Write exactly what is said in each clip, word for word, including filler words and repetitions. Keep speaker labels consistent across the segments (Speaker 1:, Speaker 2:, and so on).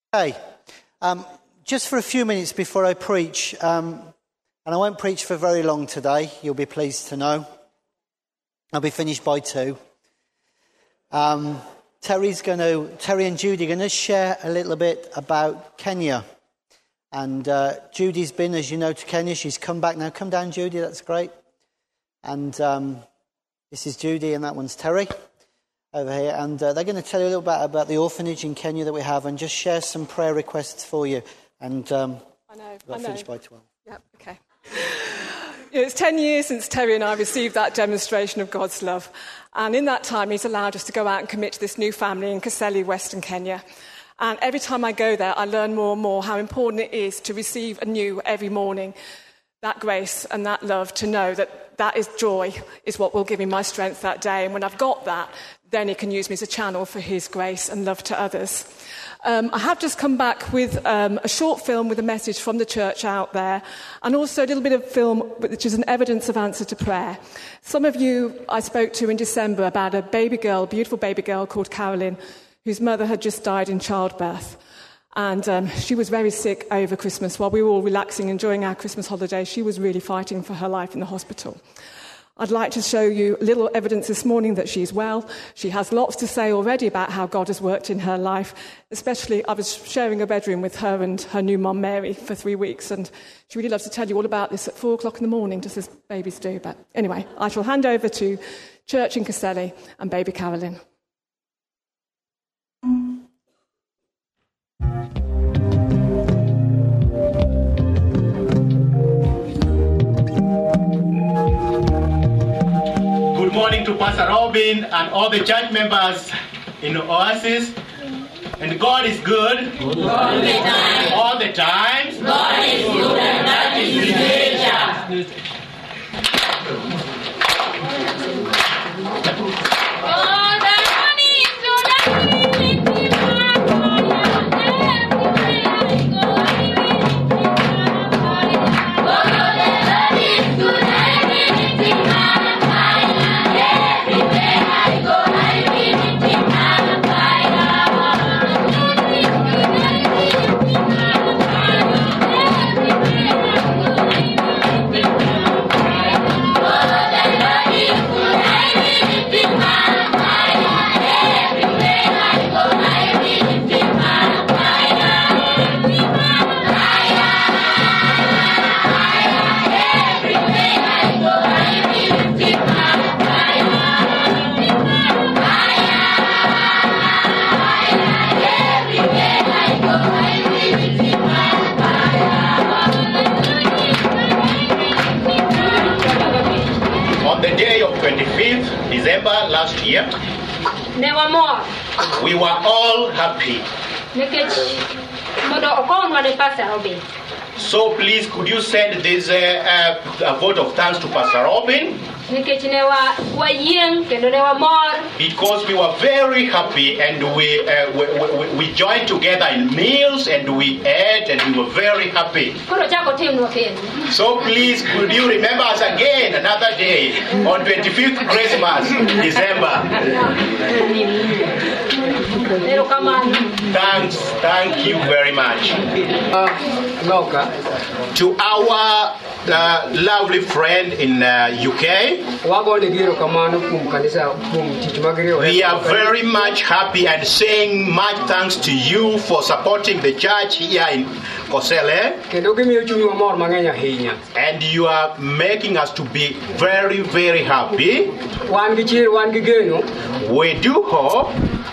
Speaker 1: Okay, um, just for a few minutes before I preach, um, and I won't preach for very long today, you'll be pleased to know. I'll be finished by two. Um, Terry's going to, Terry and Judy are going to share a little bit about Kenya. And uh, Judy's been, as you know, to Kenya. She's come back now. Come down, Judy, that's great. And um, this is Judy, and that one's Terry over here, and uh, they're going to tell you a little bit about the orphanage in Kenya that we have, and just share some prayer requests for you. And um,
Speaker 2: I know,
Speaker 1: we'll
Speaker 2: I know.
Speaker 1: finish by twelve.
Speaker 2: Yep, okay. You know, it's ten years since Terry and I received that demonstration of God's love, and in that time, He's allowed us to go out and commit to this new family in Kaseli, Western Kenya. And every time I go there, I learn more and more how important it is to receive anew every morning that grace and that love, to know that that is joy, is what will give me my strength that day. And when I've got that, then He can use me as a channel for His grace and love to others. Um, I have just come back with um, a short film with a message from the church out there, and also a little bit of film which is an evidence of answer to prayer. Some of you I spoke to in December about a baby girl, beautiful baby girl called Carolyn, whose mother had just died in childbirth. And um, she was very sick over Christmas. While we were all relaxing, enjoying our Christmas holiday, she was really fighting for her life in the hospital. I'd like to show you a little evidence this morning that she's well. She has lots to say already about how God has worked in her life. Especially, I was sharing a bedroom with her and her new mum, Mary, for three weeks. And she really loves to tell you all about this at four o'clock in the morning, just as babies do. But anyway, I shall hand over to Church in Kaseli and baby Carolyn.
Speaker 3: Good morning to Pastor Robin and all the church members in the Oasis. And God is good.
Speaker 4: All the time.
Speaker 3: All the time.
Speaker 4: God is good, and that is His nature.
Speaker 3: December last year, we were all happy. So please, could you send this uh, uh, a vote of thanks to Pastor Robin? Because we were very happy, and we, uh, we, we, we joined together in meals, and we ate, and we were very happy. So please, could you remember us again another day on twenty-fifth Christmas, December? Thanks, thank you very much. Uh, to our uh, lovely friend in uh, U K, we are very much happy and saying much thanks to you for supporting the church here in Kaseli, and you are making us to be very, very happy. We do hope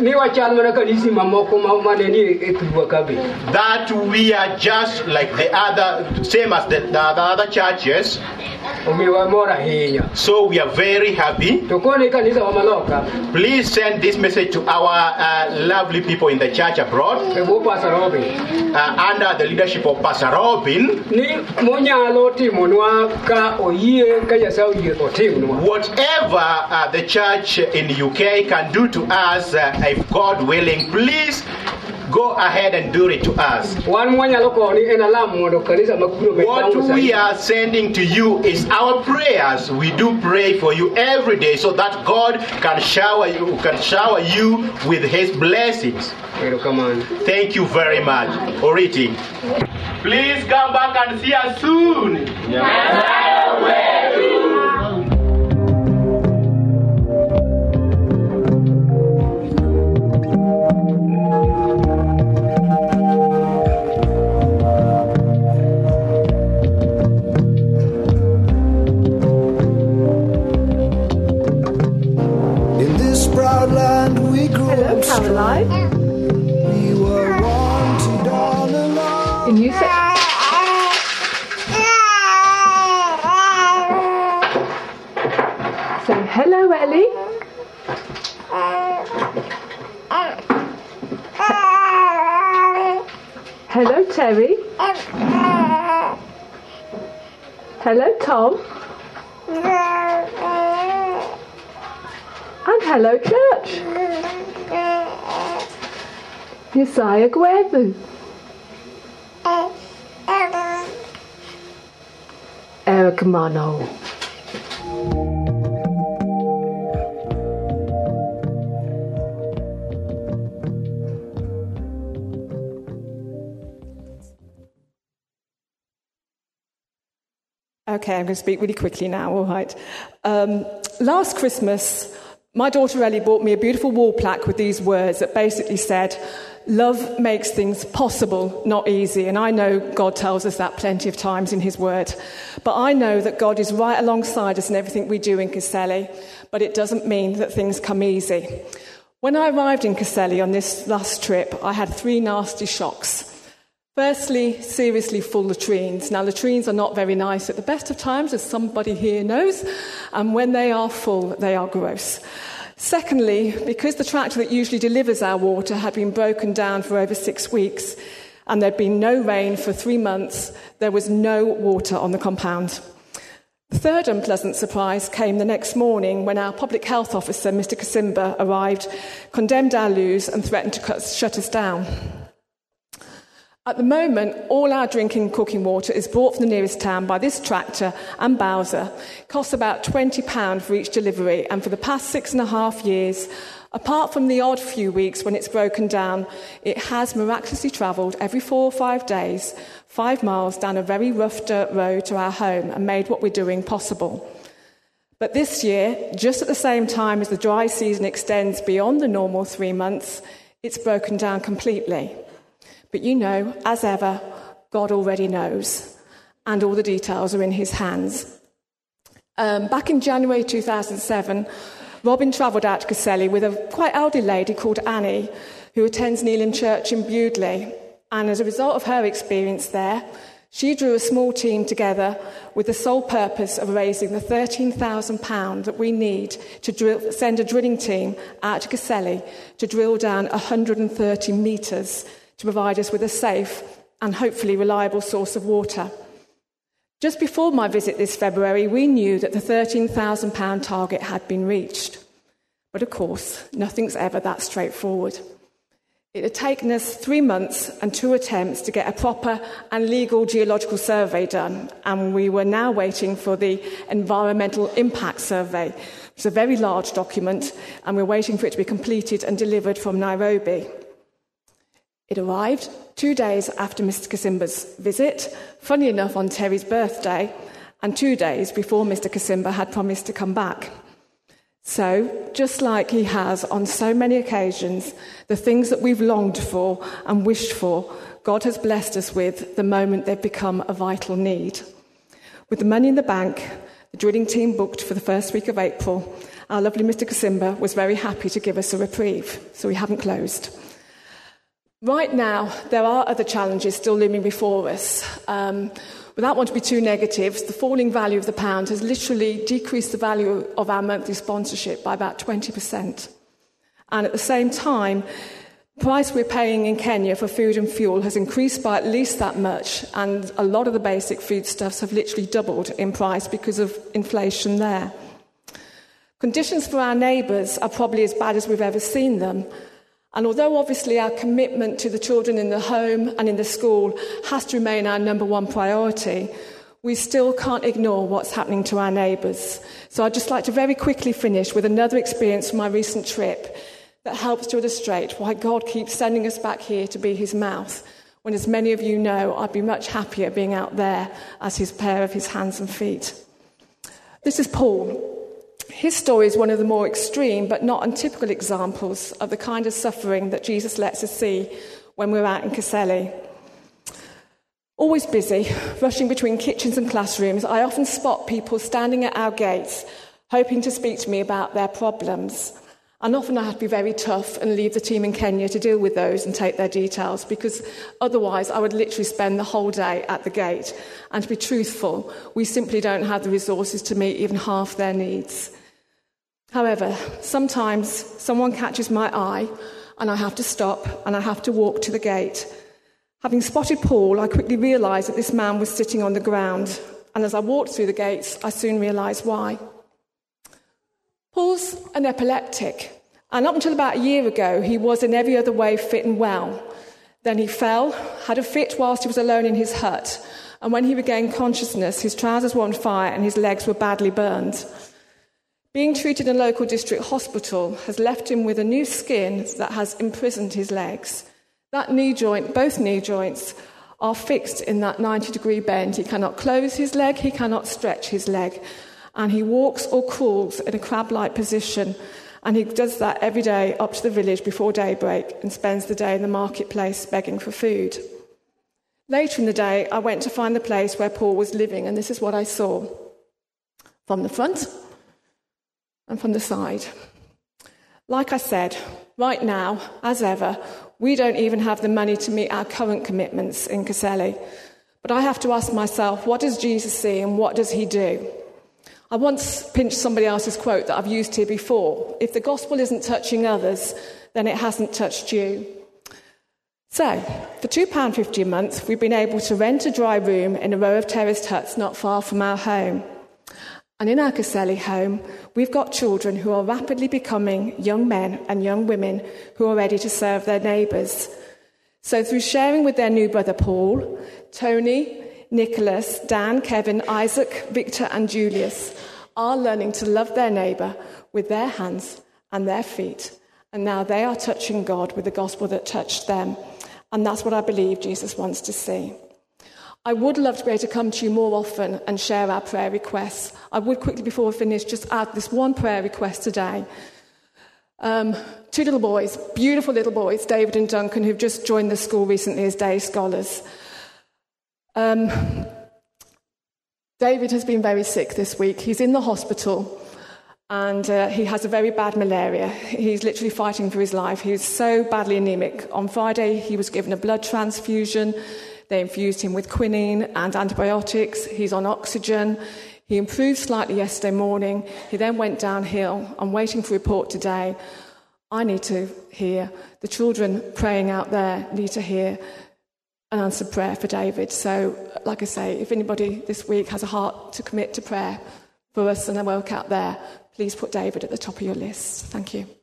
Speaker 3: that we are just like the other, same as the, the other churches. So we are very happy. Please send this message to our uh, lovely people in the church abroad, uh, under the leadership of Pastor Robin. Whatever uh, the church in the U K can do to us, uh, if God willing, please go ahead and do it to us. What we are sending to you is our prayers. We do pray for you every day so that God can shower you, can shower you with His blessings. Thank you very much. Oriti, please come back and see us soon.
Speaker 2: Hello, Caroline.
Speaker 5: We were wanted all along.
Speaker 2: Can you say? Say hello, Ellie. Hello, Terry. Hello, Tom. And hello, church. Yesaya Gwebu. Eric Mano. Okay, I'm going to speak really quickly now, all right. Um, last Christmas, my daughter Ellie bought me a beautiful wall plaque with these words that basically said, "Love makes things possible, not easy." And I know God tells us that plenty of times in His Word. But I know that God is right alongside us in everything we do in Caselli, but it doesn't mean that things come easy. When I arrived in Caselli on this last trip, I had three nasty shocks. Firstly, seriously full latrines. Now, latrines are not very nice at the best of times, as somebody here knows, and when they are full, they are gross. Secondly, because the tractor that usually delivers our water had been broken down for over six weeks, and there'd been no rain for three months, there was no water on the compound. The third unpleasant surprise came the next morning when our public health officer, Mister Kasimba, arrived, condemned our loos, and threatened to cut, shut us down. At the moment, all our drinking and cooking water is brought from the nearest town by this tractor and Bowser. It costs about twenty pounds for each delivery, and for the past six and a half years, apart from the odd few weeks when it's broken down, it has miraculously travelled every four or five days, five miles down a very rough dirt road to our home and made what we're doing possible. But this year, just at the same time as the dry season extends beyond the normal three months, it's broken down completely. But you know, as ever, God already knows, and all the details are in His hands. Um, back in January two thousand seven, Robin travelled out to Caselli with a quite elderly lady called Annie, who attends Neelan Church in Bewdley. And as a result of her experience there, she drew a small team together with the sole purpose of raising the thirteen thousand pounds that we need to drill, send a drilling team out to Caselli to drill down one hundred thirty metres to provide us with a safe and hopefully reliable source of water. Just before my visit this February, we knew that the thirteen thousand pounds target had been reached. But of course, nothing's ever that straightforward. It had taken us three months and two attempts to get a proper and legal geological survey done, and we were now waiting for the environmental impact survey. It's a very large document, and we're waiting for it to be completed and delivered from Nairobi. It arrived two days after Mister Kasimba's visit, funny enough on Terry's birthday, and two days before Mister Kasimba had promised to come back. So, just like he has on so many occasions, the things that we've longed for and wished for, God has blessed us with the moment they've become a vital need. With the money in the bank, the drilling team booked for the first week of April, our lovely Mister Kasimba was very happy to give us a reprieve, so we haven't closed. Right now, there are other challenges still looming before us. Um, without wanting to be too negative, the falling value of the pound has literally decreased the value of our monthly sponsorship by about twenty percent. And at the same time, the price we're paying in Kenya for food and fuel has increased by at least that much, and a lot of the basic foodstuffs have literally doubled in price because of inflation there. Conditions for our neighbours are probably as bad as we've ever seen them. And although obviously our commitment to the children in the home and in the school has to remain our number one priority, we still can't ignore what's happening to our neighbours. So I'd just like to very quickly finish with another experience from my recent trip that helps to illustrate why God keeps sending us back here to be his mouth, when, as many of you know, I'd be much happier being out there as his pair of his hands and feet. This is Paul. His story is one of the more extreme but not untypical examples of the kind of suffering that Jesus lets us see when we're out in Caselli. Always busy, rushing between kitchens and classrooms, I often spot people standing at our gates, hoping to speak to me about their problems. And often I have to be very tough and leave the team in Kenya to deal with those and take their details, because otherwise I would literally spend the whole day at the gate. And to be truthful, we simply don't have the resources to meet even half their needs. However, sometimes someone catches my eye and I have to stop and I have to walk to the gate. Having spotted Paul, I quickly realised that this man was sitting on the ground. And as I walked through the gates, I soon realised why. Paul's an epileptic, and up until about a year ago, he was in every other way fit and well. Then he fell, had a fit whilst he was alone in his hut, and when he regained consciousness, his trousers were on fire and his legs were badly burned. Being treated in a local district hospital has left him with a new skin that has imprisoned his legs. That knee joint, both knee joints, are fixed in that ninety degree bend. He cannot close his leg, he cannot stretch his leg. And he walks or crawls in a crab-like position, and he does that every day up to the village before daybreak and spends the day in the marketplace begging for food. Later in the day, I went to find the place where Paul was living, and this is what I saw. From the front and from the side. Like I said, right now, as ever, we don't even have the money to meet our current commitments in Caselli. But I have to ask myself, what does Jesus see and what does he do? I once pinched somebody else's quote that I've used here before. If the gospel isn't touching others, then it hasn't touched you. So, for two pounds fifty a month, we've been able to rent a dry room in a row of terraced huts not far from our home. And in our Caselli home, we've got children who are rapidly becoming young men and young women who are ready to serve their neighbours. So through sharing with their new brother Paul, Tony, Nicholas, Dan, Kevin, Isaac, Victor and Julius are learning to love their neighbour with their hands and their feet. And now they are touching God with the gospel that touched them. And that's what I believe Jesus wants to see. I would love to be able to come to you more often and share our prayer requests. I would quickly, before we finish, just add this one prayer request today. Um, two little boys, beautiful little boys, David and Duncan, who've just joined the school recently as day scholars. Um, David has been very sick this week. He's in the hospital and uh, he has a very bad malaria. He's literally fighting for his life. He's so badly anemic. On Friday, he was given a blood transfusion. They infused him with quinine and antibiotics. He's on oxygen. He improved slightly yesterday morning. He then went downhill. I'm waiting for a report today. I need to hear. The children praying out there need to hear an answered prayer for David. So, like I say, if anybody this week has a heart to commit to prayer for us and their work out there, please put David at the top of your list. Thank you.